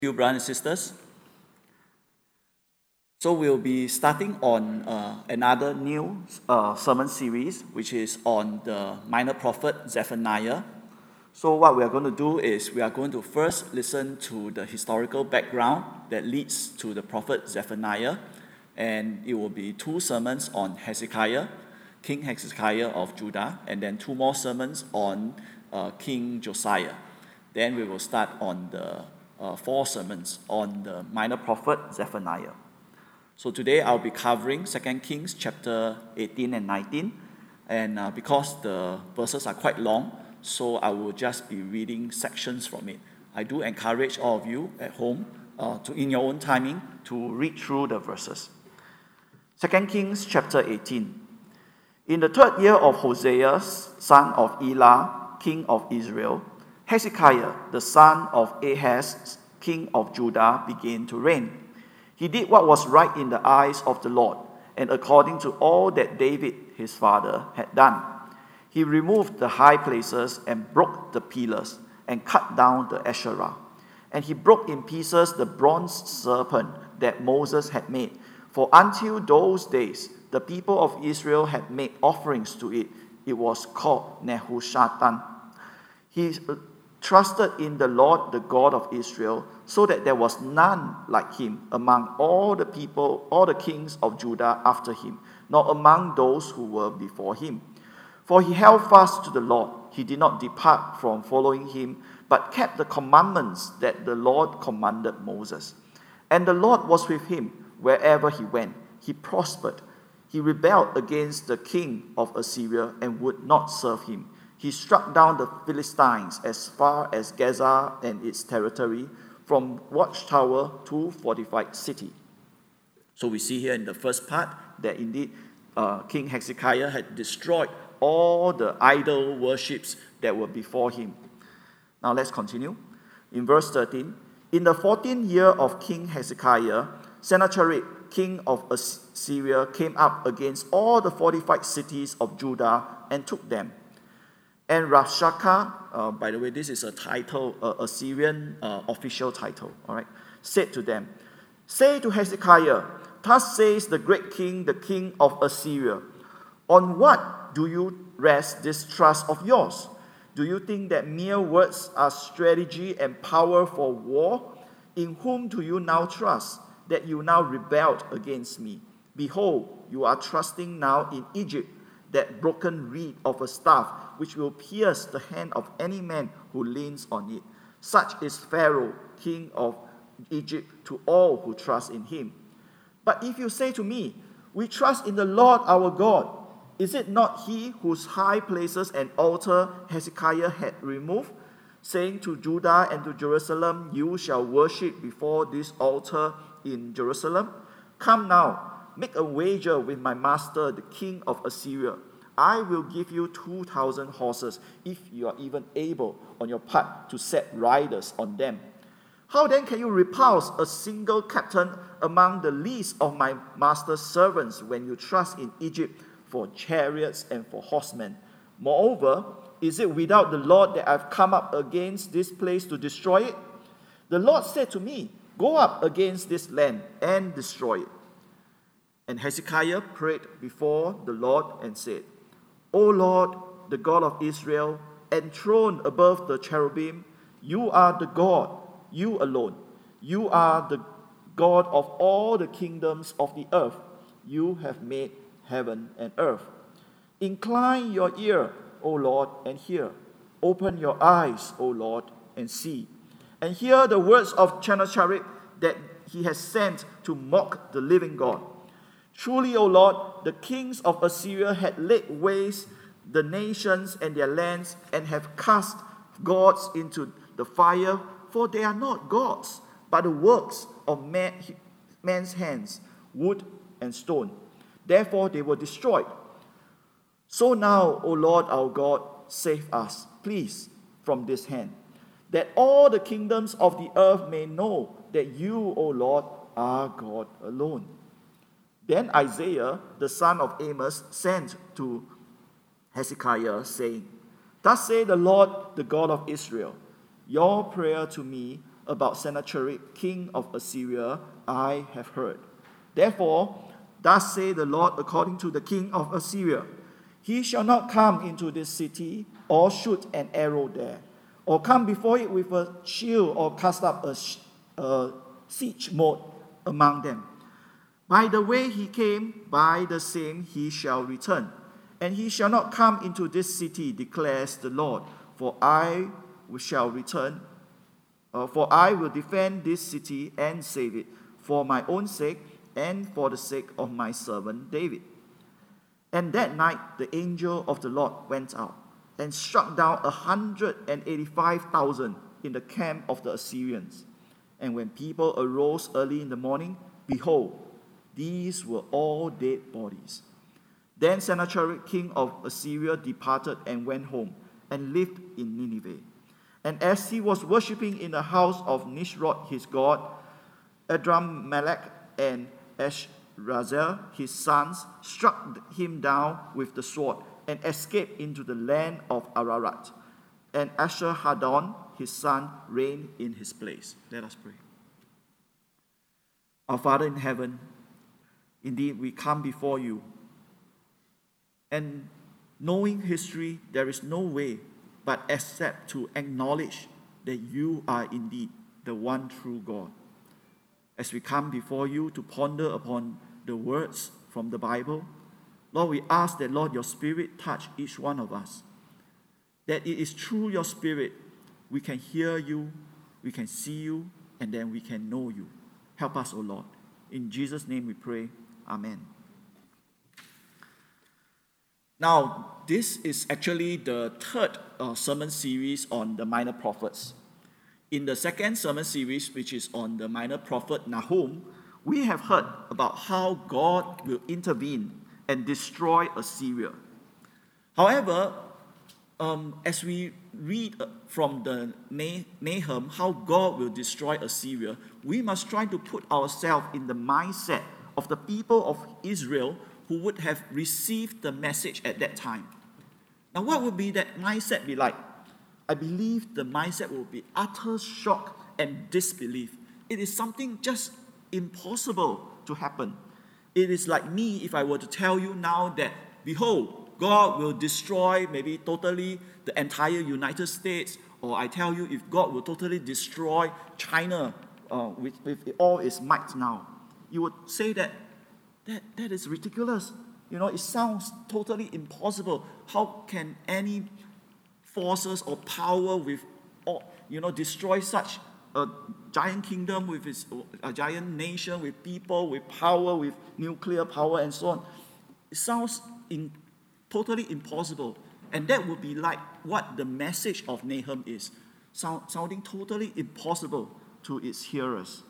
You, brothers and sisters. So we'll be starting on another new sermon series, which is on the minor prophet Zephaniah. So what we are going to do is we are going to first listen to the historical background that leads to the prophet Zephaniah, and it will be two sermons on Hezekiah, King Hezekiah of Judah, and then two more sermons on King Josiah. Then we will start on the four sermons on the minor prophet Zephaniah. So today I'll be covering 2 Kings chapter 18 and 19, and because the verses are quite long, so I will just be reading sections from it. I do encourage all of you at home in your own timing to read through the verses. 2 Kings chapter 18. In the third year of Hosea, son of Elah, king of Israel, Hezekiah, the son of Ahaz, king of Judah, began to reign. He did what was right in the eyes of the Lord, and according to all that David, his father, had done. He removed the high places and broke the pillars and cut down the Asherah. And he broke in pieces the bronze serpent that Moses had made. For until those days, the people of Israel had made offerings to it. It was called Nehushtan. He trusted in the Lord, the God of Israel, so that there was none like him among all the people, all the kings of Judah after him, nor among those who were before him. For he held fast to the Lord. He did not depart from following him, but kept the commandments that the Lord commanded Moses. And the Lord was with him wherever he went. He prospered. He rebelled against the king of Assyria and would not serve him. He struck down the Philistines as far as Gaza and its territory, from watchtower to fortified city. So we see here in the first part that indeed King Hezekiah had destroyed all the idol worships that were before him. Now let's continue. In verse 13, in the 14th year of King Hezekiah, Sennacherib, king of Assyria, came up against all the fortified cities of Judah and took them. And Rabshakeh, by the way, this is a title, Assyrian official title, all right, said to them, say to Hezekiah, thus says the great king, the king of Assyria, on what do you rest this trust of yours? Do you think that mere words are strategy and power for war? In whom do you now trust, that you now rebelled against me? Behold, you are trusting now in Egypt, that broken reed of a staff, which will pierce the hand of any man who leans on it. Such is Pharaoh, king of Egypt, to all who trust in him. But if you say to me, we trust in the Lord our God, is it not he whose high places and altar Hezekiah had removed, saying to Judah and to Jerusalem, you shall worship before this altar in Jerusalem? Come now, make a wager with my master, the king of Assyria. I will give you 2,000 horses, if you are even able on your part to set riders on them. How then can you repulse a single captain among the least of my master's servants when you trust in Egypt for chariots and for horsemen? Moreover, is it without the Lord that I've come up against this place to destroy it? The Lord said to me, go up against this land and destroy it. And Hezekiah prayed before the Lord and said, O Lord, the God of Israel, enthroned above the cherubim, you are the God, you alone. You are the God of all the kingdoms of the earth. You have made heaven and earth. Incline your ear, O Lord, and hear. Open your eyes, O Lord, and see. And hear the words of Sennacherib that he has sent to mock the living God. Truly, O Lord, the kings of Assyria had laid waste the nations and their lands, and have cast gods into the fire, for they are not gods, but the works of man's hands, wood and stone. Therefore they were destroyed. So now, O Lord our God, save us, please, from this hand, that all the kingdoms of the earth may know that you, O Lord, are God alone. Then Isaiah, the son of Amos, sent to Hezekiah, saying, thus say the Lord, the God of Israel, your prayer to me about Sennacherib, king of Assyria, I have heard. Therefore, thus say the Lord according to the king of Assyria, he shall not come into this city, or shoot an arrow there, or come before it with a shield, or cast up a siege moat among them. By the way he came, by the same he shall return. And he shall not come into this city, declares the Lord, for I shall return. For I will defend this city and save it, for my own sake and for the sake of my servant David. And that night the angel of the Lord went out and struck down 185,000 in the camp of the Assyrians. And when people arose early in the morning, behold, these were all dead bodies. Then Sennacherib, king of Assyria, departed and went home and lived in Nineveh. And as he was worshipping in the house of Nisroch his god, Adrammelech and Ashrazel his sons struck him down with the sword and escaped into the land of Ararat. And Esarhaddon his son reigned in his place. Let us pray. Our Father in heaven, indeed, we come before you. And knowing history, there is no way but except to acknowledge that you are indeed the one true God. As we come before you to ponder upon the words from the Bible, Lord, we ask that, Lord, your Spirit touch each one of us. That it is through your Spirit we can hear you, we can see you, and then we can know you. Help us, O Lord. In Jesus' name we pray. Amen. Now, this is actually the third sermon series on the minor prophets. In the second sermon series, which is on the minor prophet Nahum, we have heard about how God will intervene and destroy Assyria. However, as we read from the Nahum, how God will destroy Assyria, we must try to put ourselves in the mindset of the people of Israel who would have received the message at that time. Now, what would be that mindset be like? I believe the mindset will be utter shock and disbelief. It is something just impossible to happen. It is like me if I were to tell you now that, behold, God will destroy maybe totally the entire United States, or I tell you if God will totally destroy China with all its might now. You would say that is ridiculous. You know, it sounds totally impossible. How can any forces or power with, destroy such a giant kingdom with a giant nation, with people, with power, with nuclear power and so on? It sounds totally impossible. And that would be like what the message of Nahum is, sounding totally impossible to its hearers.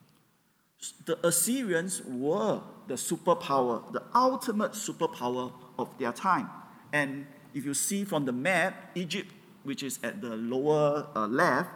The Assyrians were the superpower, the ultimate superpower of their time. And if you see from the map, Egypt, which is at the lower left,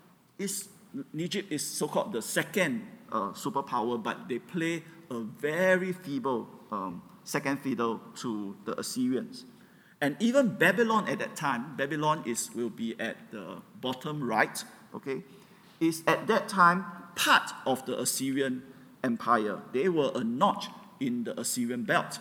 Egypt is so-called the second superpower, but they play a very feeble second fiddle to the Assyrians. And even Babylon at that time, Babylon will be at the bottom right, okay, is at that time part of the Assyrian Empire. They were a notch in the Assyrian belt,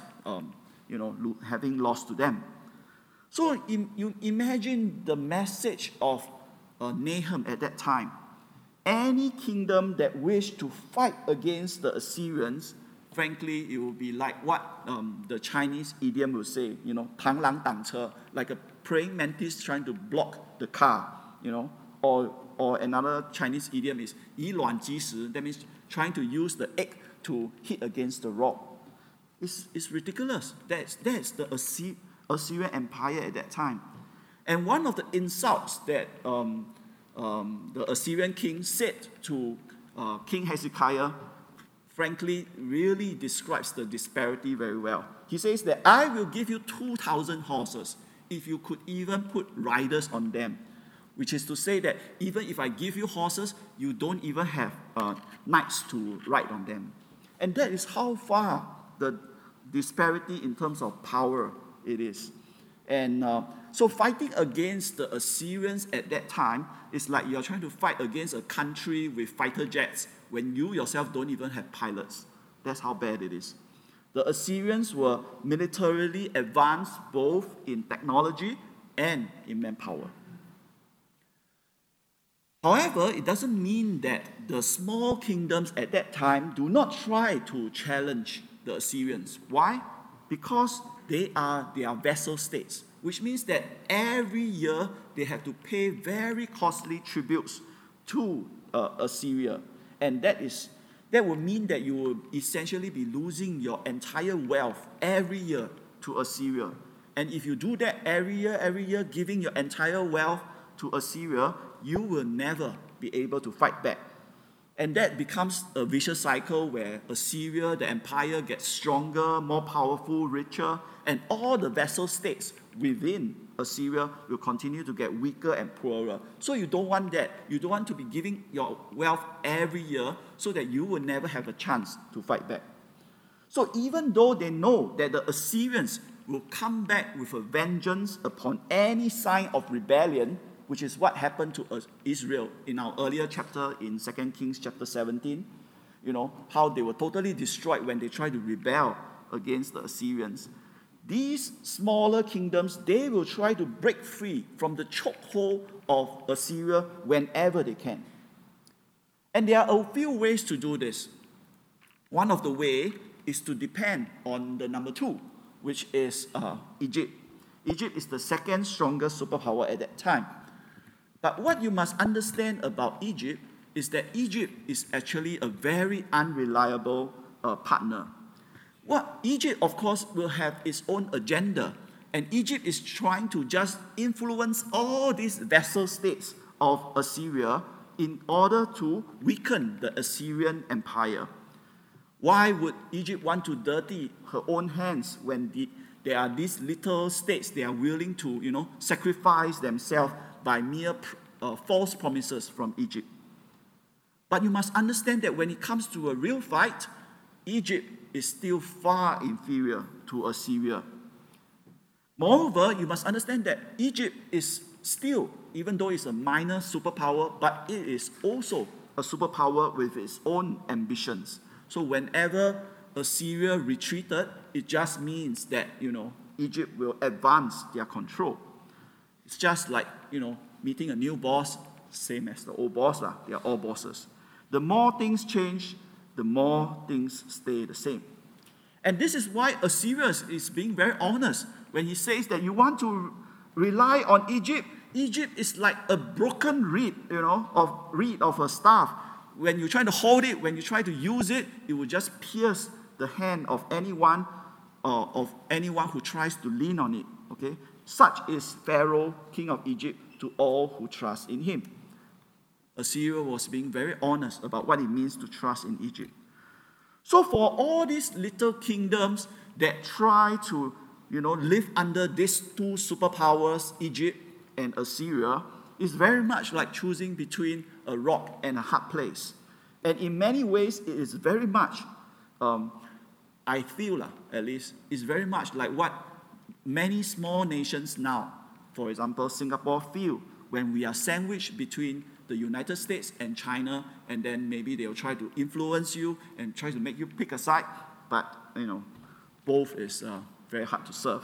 having lost to them. So you imagine the message of Nahum at that time. Any kingdom that wished to fight against the Assyrians, frankly, it will be like what the Chinese idiom will say, 螳螂挡车, like a praying mantis trying to block the car, or another Chinese idiom is 以卵击石, that means trying to use the egg to hit against the rock. It's ridiculous. That's the Assyrian Empire at that time. And one of the insults that the Assyrian king said to King Hezekiah, frankly, really describes the disparity very well. He says that I will give you 2,000 horses if you could even put riders on them, which is to say that even if I give you horses, you don't even have knights to ride on them. And that is how far the disparity in terms of power it is. And so fighting against the Assyrians at that time is like you're trying to fight against a country with fighter jets when you yourself don't even have pilots. That's how bad it is. The Assyrians were militarily advanced both in technology and in manpower. However, it doesn't mean that the small kingdoms at that time do not try to challenge the Assyrians. Why? Because they are their vassal states, which means that every year they have to pay very costly tributes to Assyria. And that will mean that you will essentially be losing your entire wealth every year to Assyria. And if you do that every year, giving your entire wealth to Assyria, you will never be able to fight back. And that becomes a vicious cycle where Assyria, the empire, gets stronger, more powerful, richer, and all the vassal states within Assyria will continue to get weaker and poorer. So you don't want that. You don't want to be giving your wealth every year so that you will never have a chance to fight back. So even though they know that the Assyrians will come back with a vengeance upon any sign of rebellion, which is what happened to Israel in our earlier chapter in 2 Kings chapter 17, how they were totally destroyed when they tried to rebel against the Assyrians. These smaller kingdoms, they will try to break free from the chokehold of Assyria whenever they can. And there are a few ways to do this. One of the ways is to depend on the number two, which is Egypt. Egypt is the second strongest superpower at that time. But what you must understand about Egypt is that Egypt is actually a very unreliable partner. Egypt, of course, will have its own agenda, and Egypt is trying to just influence all these vassal states of Assyria in order to weaken the Assyrian empire. Why would Egypt want to dirty her own hands when there are these little states they are willing to, sacrifice themselves by mere false promises from Egypt? But you must understand that when it comes to a real fight, Egypt is still far inferior to Assyria. Moreover, you must understand that Egypt is still, even though it's a minor superpower, but it is also a superpower with its own ambitions. So whenever Assyria retreated, it just means that, Egypt will advance their control. It's just like, meeting a new boss, same as the old boss, they are all bosses. The more things change, the more things stay the same. And this is why Assyria is being very honest when he says that you want to rely on Egypt. Egypt is like a broken reed, of a staff. When you try to hold it, when you try to use it, it will just pierce the hand of anyone who tries to lean on it. Okay, such is Pharaoh, king of Egypt, to all who trust in him. Assyria was being very honest about what it means to trust in Egypt. So for all these little kingdoms that try to, live under these two superpowers, Egypt and Assyria, is very much like choosing between a rock and a hard place. And in many ways, it is very much, I feel at least, is very much like what many small nations now, for example, Singapore, feel when we are sandwiched between the United States and China, and then maybe they'll try to influence you and try to make you pick a side, but, both is very hard to serve.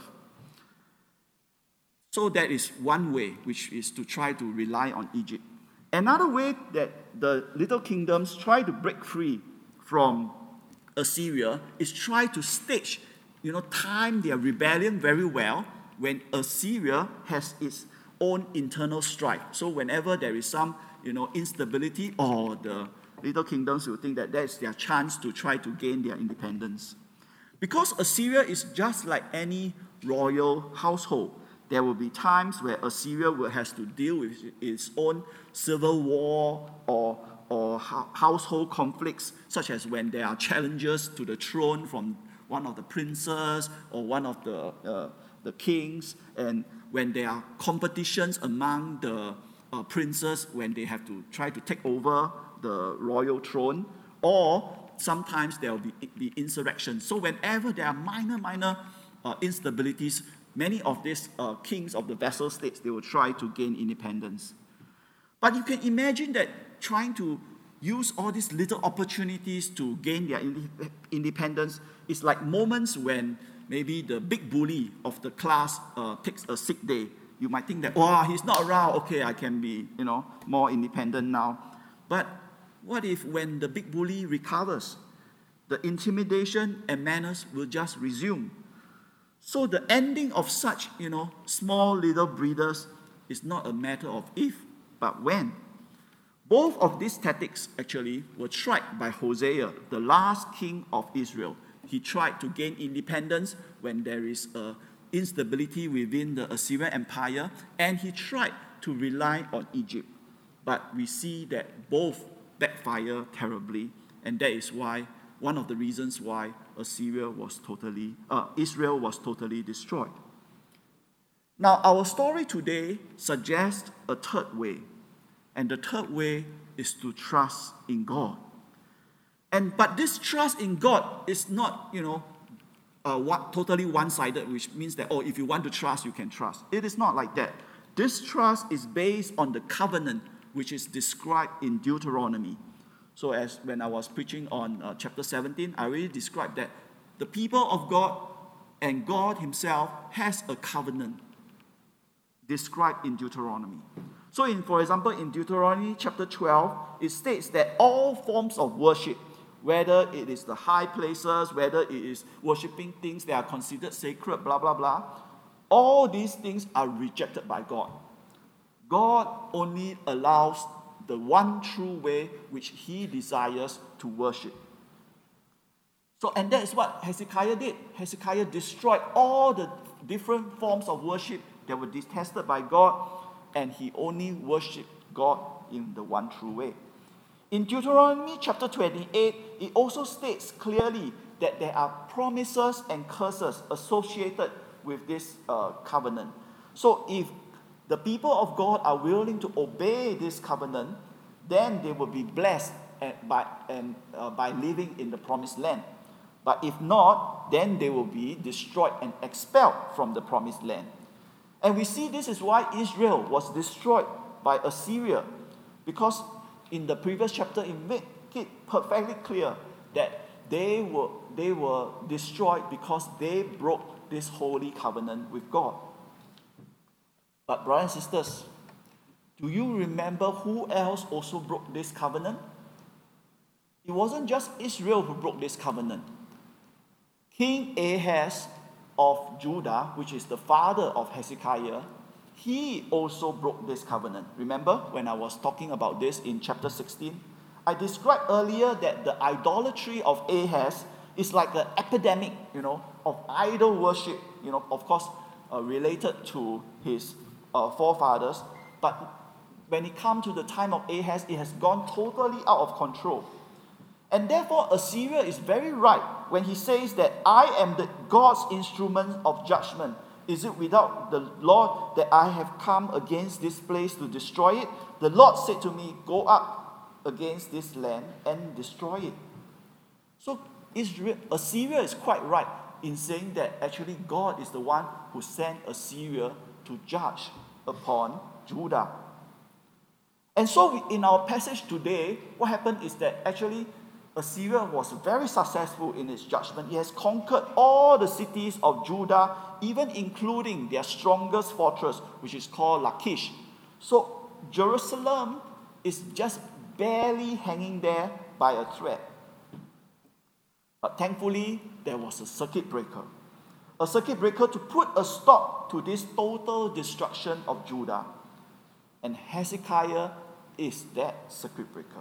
So that is one way, which is to try to rely on Egypt. Another way that the little kingdoms try to break free from Assyria is try to stage, time their rebellion very well when Assyria has its own internal strife. So whenever there is some, instability, or the little kingdoms will think that that's their chance to try to gain their independence. Because Assyria is just like any royal household, there will be times where Assyria will have to deal with its own civil war or household conflicts, such as when there are challenges to the throne from one of the princes or one of the kings, and when there are competitions among the princes when they have to try to take over the royal throne, or sometimes there will be insurrections. So whenever there are minor instabilities, many of these kings of the vassal states, they will try to gain independence. But you can imagine that trying to use all these little opportunities to gain their independence is like moments when maybe the big bully of the class takes a sick day. You might think that, oh, he's not around, okay, I can be, more independent now. But what if when the big bully recovers, the intimidation and menace will just resume? So the ending of such, small little breeders is not a matter of if, but when. Both of these tactics actually were tried by Hosea, the last king of Israel. He tried to gain independence when there is instability within the Assyrian Empire, and he tried to rely on Egypt. But we see that both backfire terribly, and that is why one of the reasons why Israel was totally destroyed. Now, our story today suggests a third way, and the third way is to trust in God. But this trust in God is not, totally one-sided, which means that, if you want to trust, you can trust. It is not like that. This trust is based on the covenant which is described in Deuteronomy. So as when I was preaching on chapter 17, I already described that the people of God and God himself has a covenant described in Deuteronomy. So for example, in Deuteronomy chapter 12, it states that all forms of worship, whether it is the high places, whether it is worshipping things that are considered sacred, blah, blah, blah, all these things are rejected by God. God only allows the one true way which he desires to worship. And that is what Hezekiah did. Hezekiah destroyed all the different forms of worship that were detested by God, and he only worshipped God in the one true way. In Deuteronomy chapter 28, it also states clearly that there are promises and curses associated with this covenant. So if the people of God are willing to obey this covenant, then they will be blessed by living in the promised land. But if not, then they will be destroyed and expelled from the promised land. And we see this is why Israel was destroyed by Assyria, because in the previous chapter it made it perfectly clear that they were destroyed because they broke this holy covenant with God. But brothers and sisters, do you remember who else also broke this covenant? It wasn't just Israel who broke this covenant. King Ahaz of Judah, which is the father of Hezekiah, he also broke this covenant. Remember when I was talking about this in chapter 16? I described earlier that the idolatry of Ahaz is like an epidemic, of idol worship, of course, related to his forefathers. But when it comes to the time of Ahaz, it has gone totally out of control. And therefore, Assyria is very right when he says that I am the God's instrument of judgment. Is it without the Lord that I have come against this place to destroy it? The Lord said to me, go up against this land and destroy it. So Assyria is quite right in saying that actually God is the one who sent Assyria to judge upon Judah. And so in our passage today, what happened is that actually Assyria was very successful in its judgment. It has conquered all the cities of Judah, even including their strongest fortress, which is called Lachish. So Jerusalem is just barely hanging there by a thread. But thankfully, there was a circuit breaker. A circuit breaker to put a stop to this total destruction of Judah. And Hezekiah is that circuit breaker.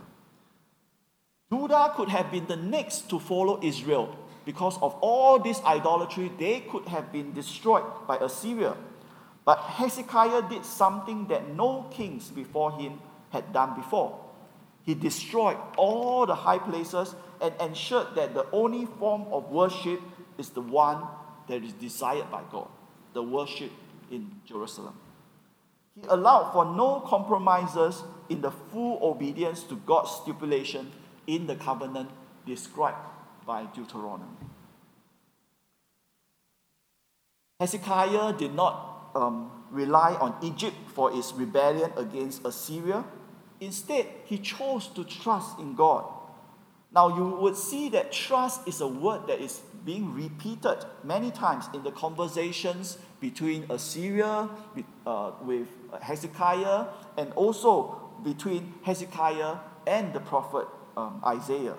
Judah could have been the next to follow Israel. Because of all this idolatry, they could have been destroyed by Assyria. But Hezekiah did something that no kings before him had done before. He destroyed all the high places and ensured that the only form of worship is the one that is desired by God, the worship in Jerusalem. He allowed for no compromises in the full obedience to God's stipulation in the covenant described by Deuteronomy. Hezekiah did not rely on Egypt for its rebellion against Assyria. Instead, he chose to trust in God. Now, you would see that trust is a word that is being repeated many times in the conversations between Assyria with Hezekiah, and also between Hezekiah and the prophet Isaiah.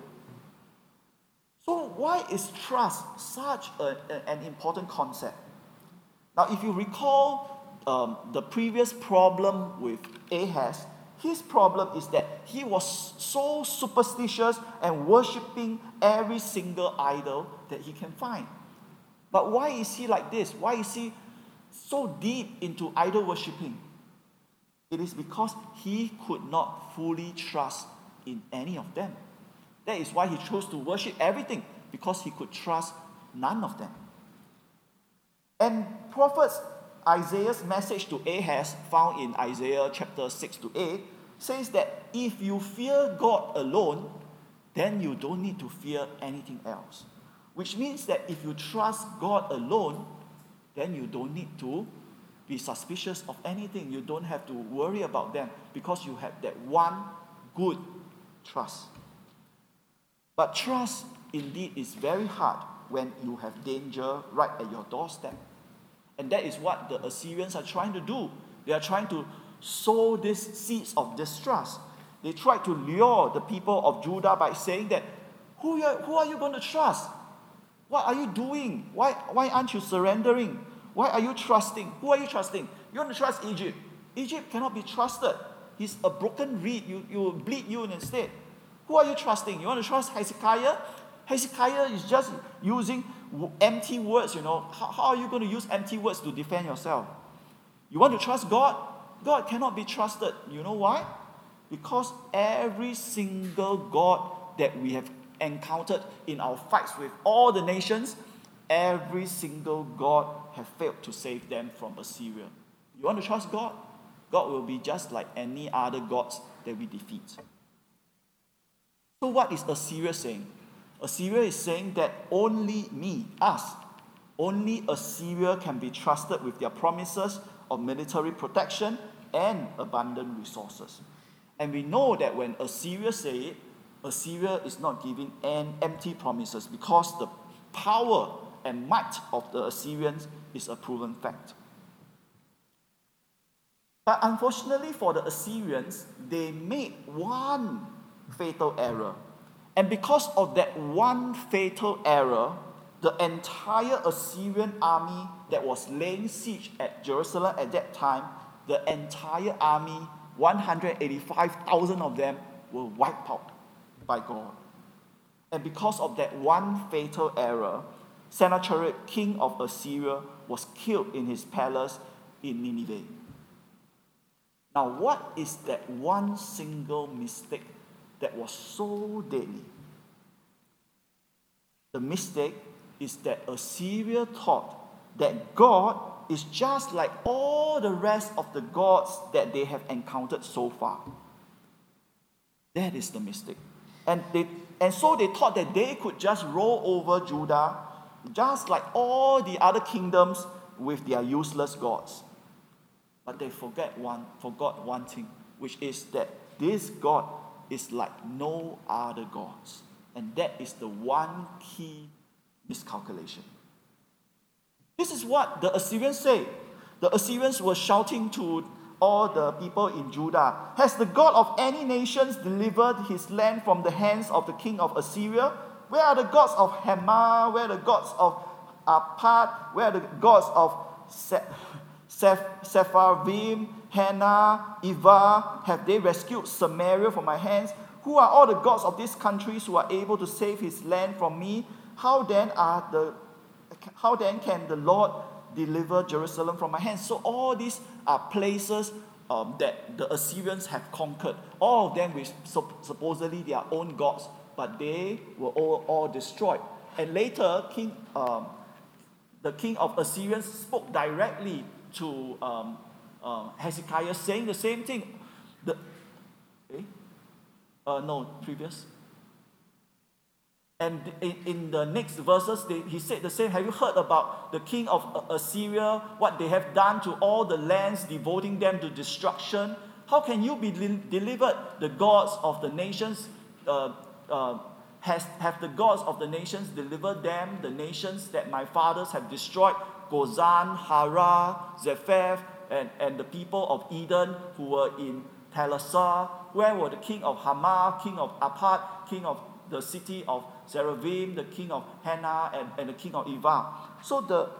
So why is trust such an important concept? Now, if you recall the previous problem with Ahaz, his problem is that he was so superstitious and worshipping every single idol that he can find. But why is he like this? Why is he so deep into idol worshipping? It is because he could not fully trust in any of them. That is why he chose to worship everything, because he could trust none of them. And prophet Isaiah's message to Ahaz, found in Isaiah chapter 6 to 8, says that if you fear God alone, then you don't need to fear anything else. Which means that if you trust God alone, then you don't need to be suspicious of anything. You don't have to worry about them, because you have that one good trust. But trust indeed is very hard when you have danger right at your doorstep. And that is what the Assyrians are trying to do. They are trying to sow these seeds of distrust. They tried to lure the people of Judah by saying that, who are you going to trust? What are you doing? Why aren't you surrendering? Why are you trusting? Who are you trusting? You want to trust Egypt. Egypt cannot be trusted. He's a broken reed. You will bleed you instead. Who are you trusting? You want to trust Hezekiah? Hezekiah is just using empty words, How are you going to use empty words to defend yourself? You want to trust God? God cannot be trusted. You know why? Because every single God that we have encountered in our fights with all the nations, every single God have failed to save them from Assyria. You want to trust God? God will be just like any other gods that we defeat. So what is Assyria saying? Assyria is saying that only only Assyria can be trusted with their promises of military protection and abundant resources. And we know that when Assyria say it, Assyria is not giving empty promises, because the power and might of the Assyrians is a proven fact. But unfortunately for the Assyrians, they made one fatal error. And because of that one fatal error, the entire Assyrian army that was laying siege at Jerusalem at that time, the entire army, 185,000 of them, were wiped out by God. And because of that one fatal error, Sennacherib, king of Assyria, was killed in his palace in Nineveh. Now, what is that one single mistake that was so deadly? The mistake is that Assyria thought that God is just like all the rest of the gods that they have encountered so far. That is the mistake. And so they thought that they could just roll over Judah just like all the other kingdoms with their useless gods. But they forgot one thing, which is that this God is like no other gods. And that is the one key miscalculation. This is what the Assyrians say. The Assyrians were shouting to all the people in Judah, "Has the God of any nations delivered his land from the hands of the king of Assyria? Where are the gods of Hamath? Where are the gods of Arpad? Where are the gods of Sepharvaim, Hena, Ivah? Have they rescued Samaria from my hands? Who are all the gods of these countries who are able to save his land from me? How then can the Lord deliver Jerusalem from my hands?" So all these are places that the Assyrians have conquered. All of them with supposedly their own gods, but they were all destroyed. And later, the king of Assyrians spoke directly to Hezekiah, saying the same thing. And in the next verses, he said the same. Have you heard about the king of Assyria, what they have done to all the lands, devoting them to destruction? How can you be delivered? The gods of the nations, have the gods of the nations delivered them, the nations that my fathers have destroyed, Gozan, Hara, Zephath, and the people of Eden who were in Telassar? Where were the king of Hamath, king of Arpad, king of the city of Zeraphim, the king of Hannah, and the king of Eva? So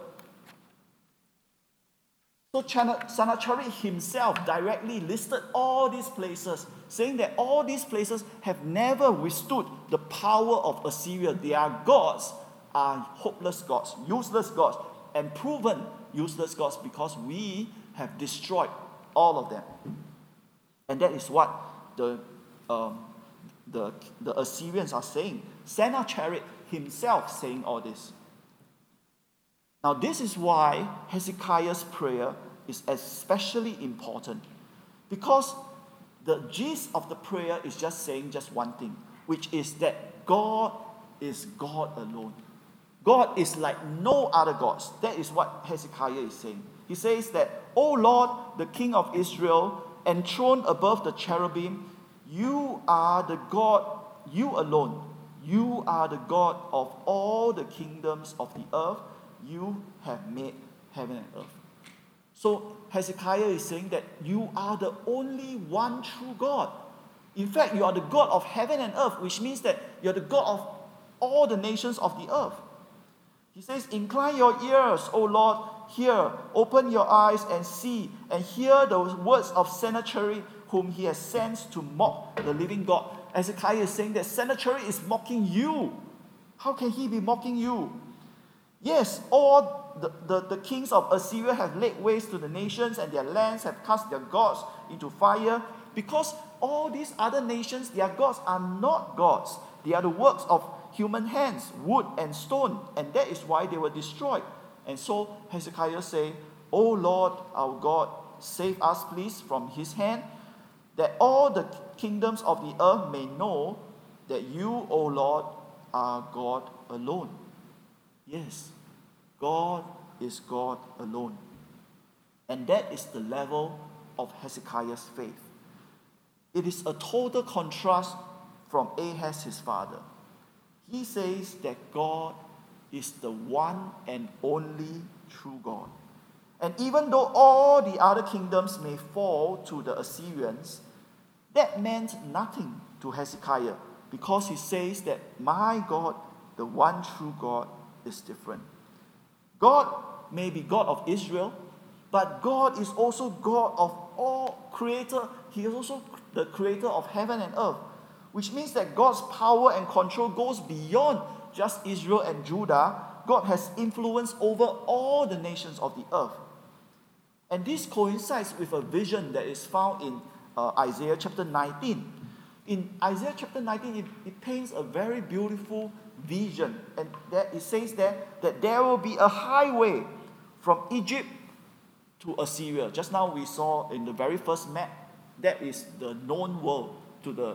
Sennacherib himself directly listed all these places, saying that all these places have never withstood the power of Assyria. Their gods are hopeless gods, useless gods, and proven useless gods because we have destroyed all of them. And that is what the Assyrians are saying. Sennacherib himself saying all this. Now, this is why Hezekiah's prayer is especially important, because the gist of the prayer is just saying just one thing, which is that God is God alone. God is like no other gods. That is what Hezekiah is saying. He says that, O Lord, the King of Israel, enthroned above the cherubim, you are the God, you alone. You are the God of all the kingdoms of the earth. You have made heaven and earth. So Hezekiah is saying that you are the only one true God. In fact, you are the God of heaven and earth, which means that you are the God of all the nations of the earth. He says, incline your ears, O Lord, hear, open your eyes and see, and hear the words of Sennacherib, whom he has sent to mock the living God. Hezekiah is saying that Sennacherib is mocking you. How can he be mocking you? Yes, all the kings of Assyria have laid waste to the nations, and their lands have cast their gods into fire, because all these other nations, their gods are not gods. They are the works of human hands, wood and stone, and that is why they were destroyed. And so Hezekiah say, O Lord our God, save us please from his hand, that all the kingdoms of the earth may know that you, O Lord, are God alone. Yes, God is God alone. And that is the level of Hezekiah's faith. It is a total contrast from Ahaz, his father. He says that God is the one and only true God. And even though all the other kingdoms may fall to the Assyrians, that meant nothing to Hezekiah, because he says that my God, the one true God, is different. God may be God of Israel, but God is also God of all creator. He is also the creator of heaven and earth, which means that God's power and control goes beyond just Israel and Judah. God has influence over all the nations of the earth. And this coincides with a vision that is found in Isaiah chapter 19. In Isaiah chapter 19, it paints a very beautiful vision. And that it says there that there will be a highway from Egypt to Assyria. Just now we saw in the very first map, that is the known world to the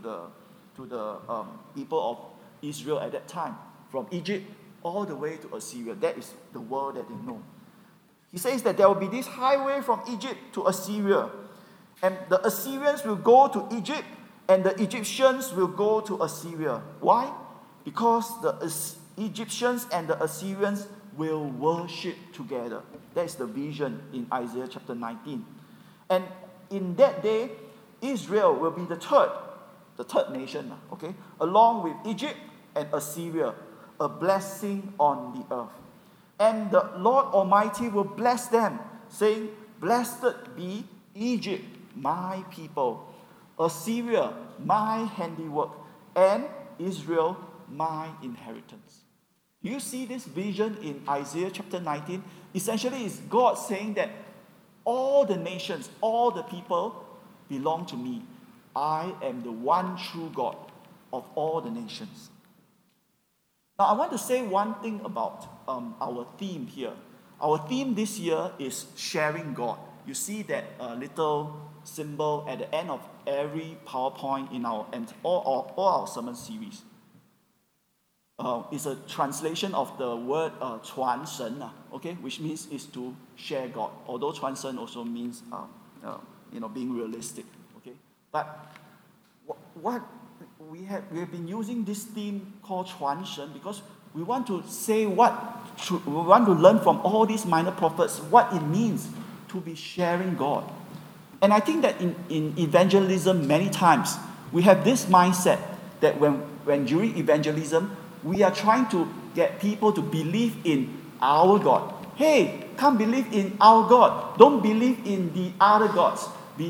people of Israel at that time. From Egypt all the way to Assyria. That is the world that they know. He says that there will be this highway from Egypt to Assyria. And the Assyrians will go to Egypt, and the Egyptians will go to Assyria. Why? Because the Egyptians and the Assyrians will worship together. That's the vision in Isaiah chapter 19. And in that day, Israel will be the third nation, okay, along with Egypt and Assyria, a blessing on the earth. And the Lord Almighty will bless them, saying, blessed be Egypt, my people, Assyria, my handiwork, and Israel, my inheritance. Do you see this vision in Isaiah chapter 19? Essentially, it's God saying that all the nations, all the people belong to me. I am the one true God of all the nations. Now, I want to say one thing about our theme here. Our theme this year is sharing God. You see that little symbol at the end of every PowerPoint in our all our sermon series. is a translation of the word 传神, okay, which means is to share God. Although 传神 also means being realistic, okay. But what we have been using this theme called 传神 because we want to say we want to learn from all these minor prophets what it means to be sharing God. And I think that in evangelism many times we have this mindset that when during evangelism we are trying to get people to believe in our God. Hey, come believe in our God. Don't believe in the other gods.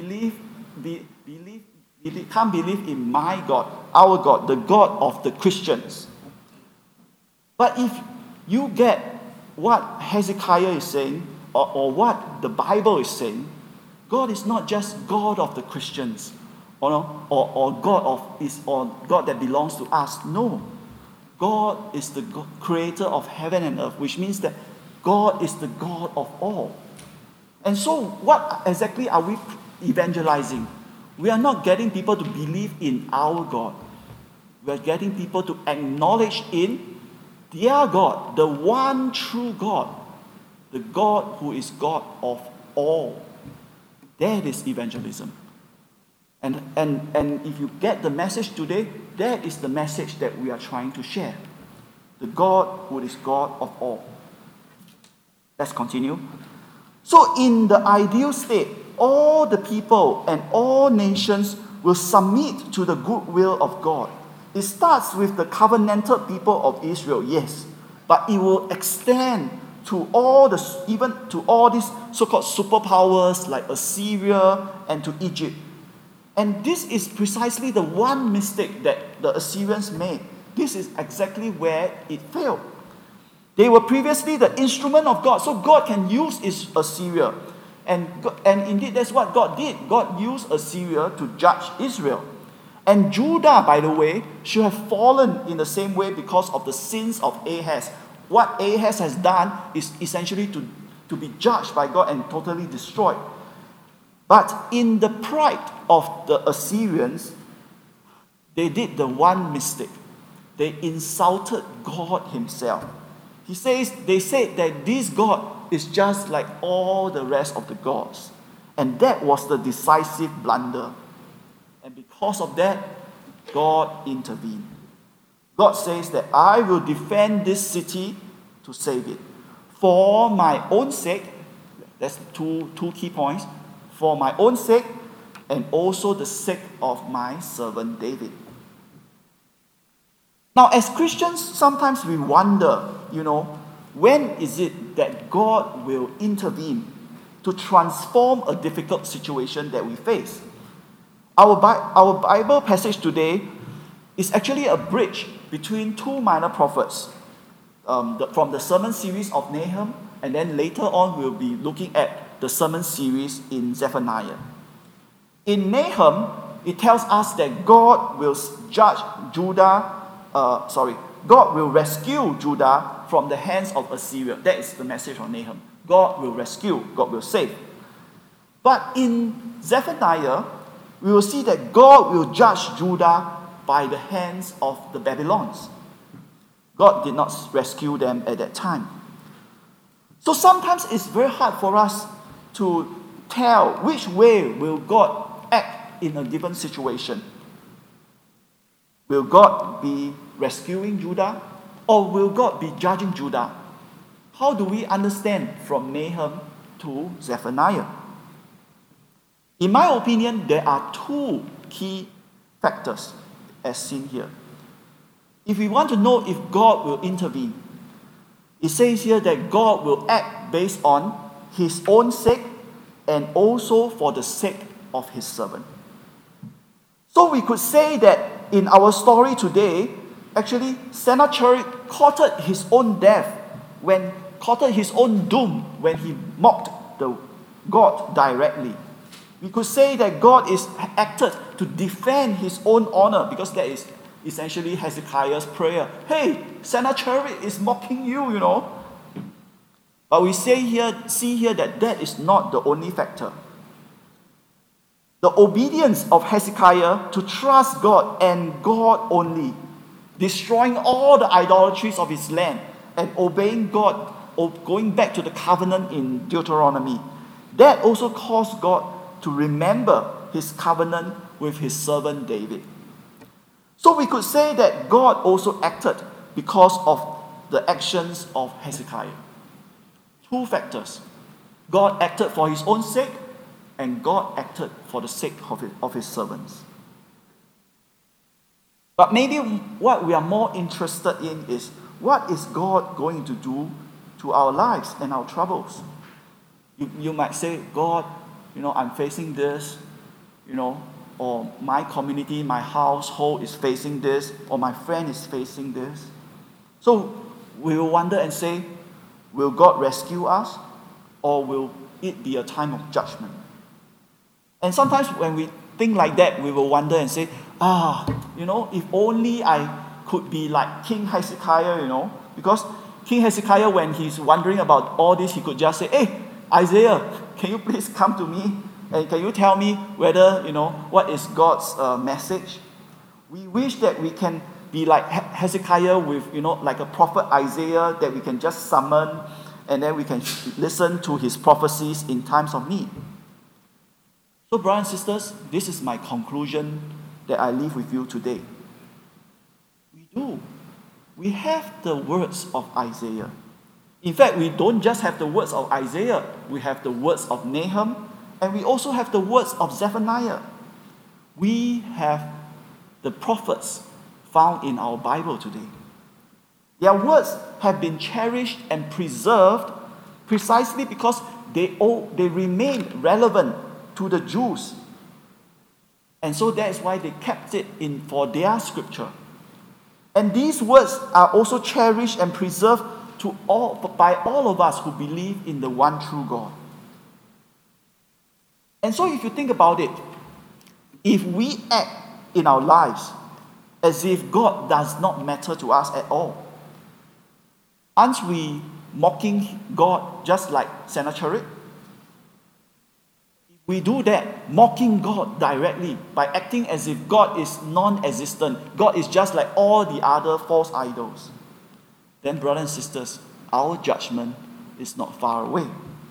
Come believe in my God, our God, the God of the Christians. But if you get what Hezekiah is saying, or what the Bible is saying, God is not just God of the Christians, or God that belongs to us. No. God is the creator of heaven and earth, which means that God is the God of all. And so, what exactly are we evangelizing? We are not getting people to believe in our God. We are getting people to acknowledge in their God, the one true God, the God who is God of all. That is evangelism. And if you get the message today, that is the message that we are trying to share. The God who is God of all. Let's continue. So in the ideal state, all the people and all nations will submit to the goodwill of God. It starts with the covenanted people of Israel, yes, but it will extend to even to all these so-called superpowers like Assyria and to Egypt. And this is precisely the one mistake that the Assyrians made. This is exactly where it failed. They were previously the instrument of God, so God can use Assyria. And indeed, that's what God did. God used Assyria to judge Israel. And Judah, by the way, should have fallen in the same way because of the sins of Ahaz. What Ahaz has done is essentially to be judged by God and totally destroyed. But in the pride of the Assyrians, they did the one mistake. They insulted God himself. They said that this God is just like all the rest of the gods. And that was the decisive blunder. And because of that, God intervened. God says that I will defend this city to save it. For my own sake, that's two key points. For my own sake, and also the sake of my servant David. Now, as Christians, sometimes we wonder, when is it that God will intervene to transform a difficult situation that we face? Our Bible passage today is actually a bridge between two minor prophets from the sermon series of Nahum, and then later on we'll be looking at the sermon series in Zephaniah. In Nahum, it tells us that God will God will rescue Judah from the hands of Assyria. That is the message of Nahum. God will rescue, God will save. But in Zephaniah, we will see that God will judge Judah by the hands of the Babylons. God did not rescue them at that time. So sometimes it's very hard for us to tell which way will God act in a given situation. Will God be rescuing Judah, or will God be judging Judah? How do we understand from Nahum to Zephaniah? In my opinion, there are two key factors as seen here. If we want to know if God will intervene, it says here that God will act based on his own sake and also for the sake of his servant. So we could say that in our story today, actually Sennacherib courted his own death, courted his own doom when he mocked the God directly. We could say that God is acted to defend his own honor, because that is essentially Hezekiah's prayer. Hey, Sennacherib is mocking you, But we see here that is not the only factor. The obedience of Hezekiah to trust God and God only destroying all the idolatries of his land and obeying God, or going back to the covenant in Deuteronomy, that also caused God to remember his covenant with his servant David. So we could say that God also acted because of the actions of Hezekiah. Two factors. God acted for his own sake, and God acted for the sake of his servants. But maybe what we are more interested in is, what is God going to do to our lives and our troubles? You might say, God, I'm facing this, or my community, my household is facing this, or my friend is facing this. So we will wonder and say, will God rescue us, or will it be a time of judgment? And sometimes when we think like that, we will wonder and say, if only I could be like King Hezekiah, because King Hezekiah, when he's wondering about all this, he could just say, hey, Isaiah, can you please come to me? And can you tell me whether, what is God's message? We wish that we can be like Hezekiah with, like a prophet Isaiah that we can just summon, and then we can listen to his prophecies in times of need. So, brothers and sisters, this is my conclusion that I leave with you today. We have the words of Isaiah. In fact, we don't just have the words of Isaiah. We have the words of Nahum, and we also have the words of Zephaniah. We have the prophets found in our Bible today. Their words have been cherished and preserved precisely because they remain relevant to the Jews. And so that is why they kept it in for their scripture. And these words are also cherished and preserved by all of us who believe in the one true God. And so if you think about it, if we act in our lives as if God does not matter to us at all, aren't we mocking God just like Sennacherib? We do that, mocking God directly by acting as if God is non-existent. God is just like all the other false idols. Then, brothers and sisters, our judgment is not far away.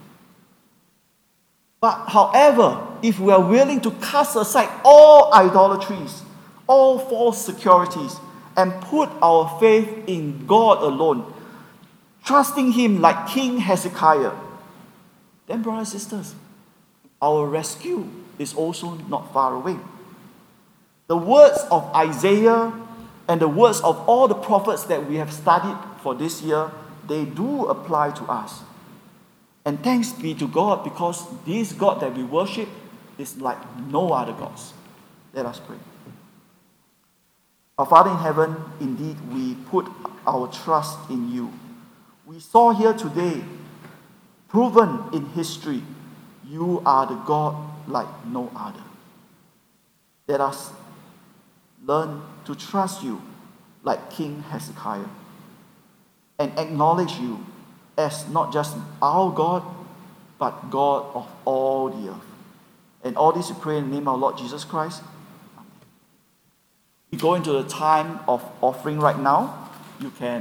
But however, if we are willing to cast aside all idolatries, all false securities, and put our faith in God alone, trusting him like King Hezekiah, then, brothers and sisters, our rescue is also not far away. The words of Isaiah and the words of all the prophets that we have studied for this year, they do apply to us. And thanks be to God, because this God that we worship is like no other gods. Let us pray. Our Father in heaven, indeed we put our trust in you. We saw here today, proven in history, you are the God like no other. Let us learn to trust you like King Hezekiah and acknowledge you as not just our God, but God of all the earth. And all this we pray in the name of our Lord Jesus Christ. Amen. We go into the time of offering right now. You can